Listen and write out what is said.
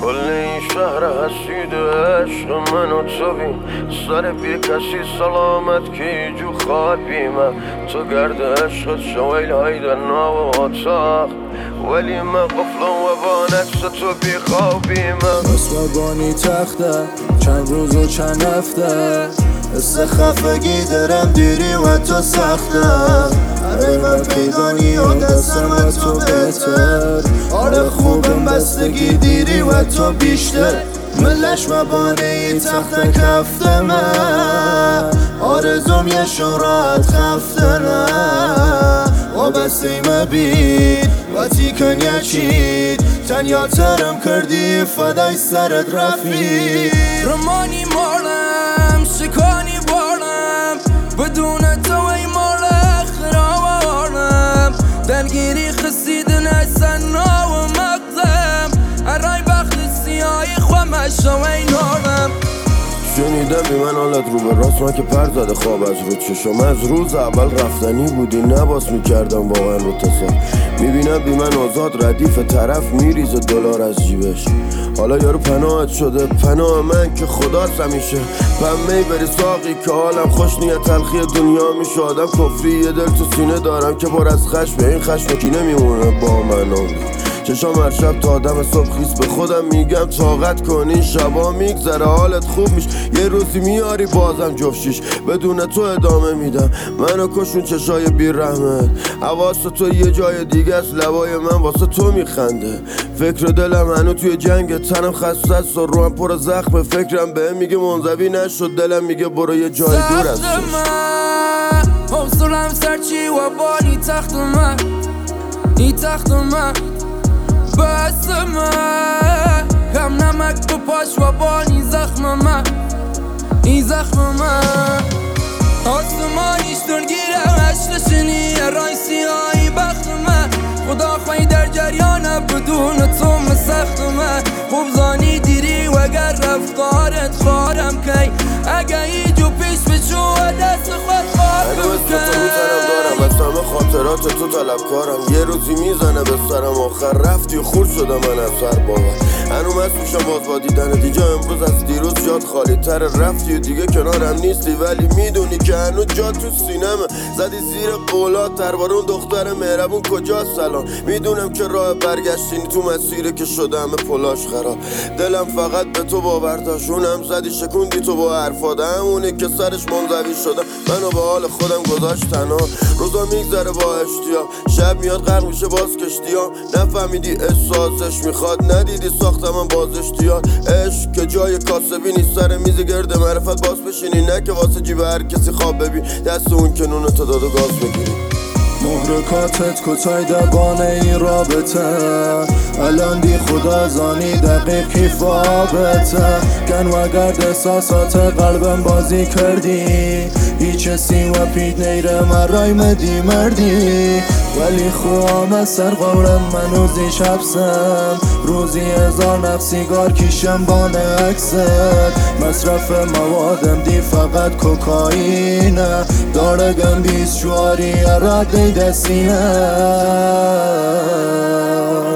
کل این شهر حسید عشق من و تو بیم سر بی کسی سلامت که جو خواد بیمه تو گرد عشقت شویل هایده ناو اتاق ولی من قفلم و با نقص تو بی خوابیمه بس و بانی تخته چند روز و چند هفته حس خفگی دارم دیری و تو سخته هره من پیدانی و دستم و تو بهتر آره خوبم بستگی دیری و تو بیشتر ملش و بانه ای تخت کفته من آرزوم یه شورات خفته نه و بسته مبید و تیکن یچید تنیا ترم کردی فدای سرت رفی رمانی مارم شکانی بارم بدون تو ای مال خرابارم دلگیری خسیدن احسن و مقدم ارای بخت سیاهی خواه شوی نارم شنیدم بی من حالت رو به راست من که پر زده خواب از رو چشم از روز اول رفتنی بودی نباس میکردم واقعا رو تصال میبینم بی من آزاد ردیف طرف میریزه دلار از جیبش حالا یارو پناهت شده پناه من که خداست همیشه پمهی بری ساقی که حالم خوش نیت تلخی دنیا میشه آدم کفری یه دل تو سینه دارم که بار از خشم به این خشم کی نمیمونه با من چشام هر شب تا آدم صبح خیس به خودم میگم طاقت کن این شبا میگذره حالت خوب میش یه روزی میاری بازم جفشیش بدون تو ادامه میدم منو کشون چشای بی رحمت حواس تو یه جای دیگه است لبای من واسه تو میخنده فکر دلم هنو توی جنگ تنم خسته است و روم پر زخم فکرم بهم میگه منزوی نشد دلم میگه برو یه جای دور است حوصلم سرچی و بانی تخت من این تخت من بس من کم نمک تو پاش و بانی زخم من این زخم من آسمانیش درگیرم هشتشنی رای سیاهی بخت من خدا خواهی در جریانم بدون تو مسخت من خوب زانی دیری و گر رفتارت خارم کی اگه ایجو پیش بچو دست خود خواهد از همه خاطرات تو طلبکارم یه روزی میزنه به سرم آخر رفتی و خورد شدم من از سر باور هنو مست میشم باز با دیدن دیگه امروز از دیروز جات خالی تر رفتی و دیگه کنارم نیستی ولی میدونی که هنو جا تو سینمه زدی زیر قولات تربارون دختر مهربون کجاست الان میدونم که راه برگشتینی تو مسیره که شده همه پلاش خراب دلم فقط به تو باور داشت اونم زدی شکوندی تو با حرفات همونه که سرش منزوی شده منو به حال خودم گذاشت تنها روزا میگذره با اشتیاق شب میاد غرق میشه باز کشتیام نفهمیدی احساسش میخواد ندیدی ساختم من باز اشتیاق عشق که جای کاسبی نیست سر میز گرد معرفت باز بشینی نه که واسه جیب هر کسی خواب ببین دست اون که نونه تا داد و گاز بگیری محرکاتت کتای دبانه این رابطه الان دی خدا زانی دقیق کیف آبته گن و گرد احساسات قلبم بازی کردی هیچ سی و پید نیره من رای مدی مردی ولی خوام از سر قولم من روزی شبسم روزی 1000 نفسیگار کیشم بانه اکست مصرف موادم دی فقط کوکاینه داره گم 20 شواری رد دستینه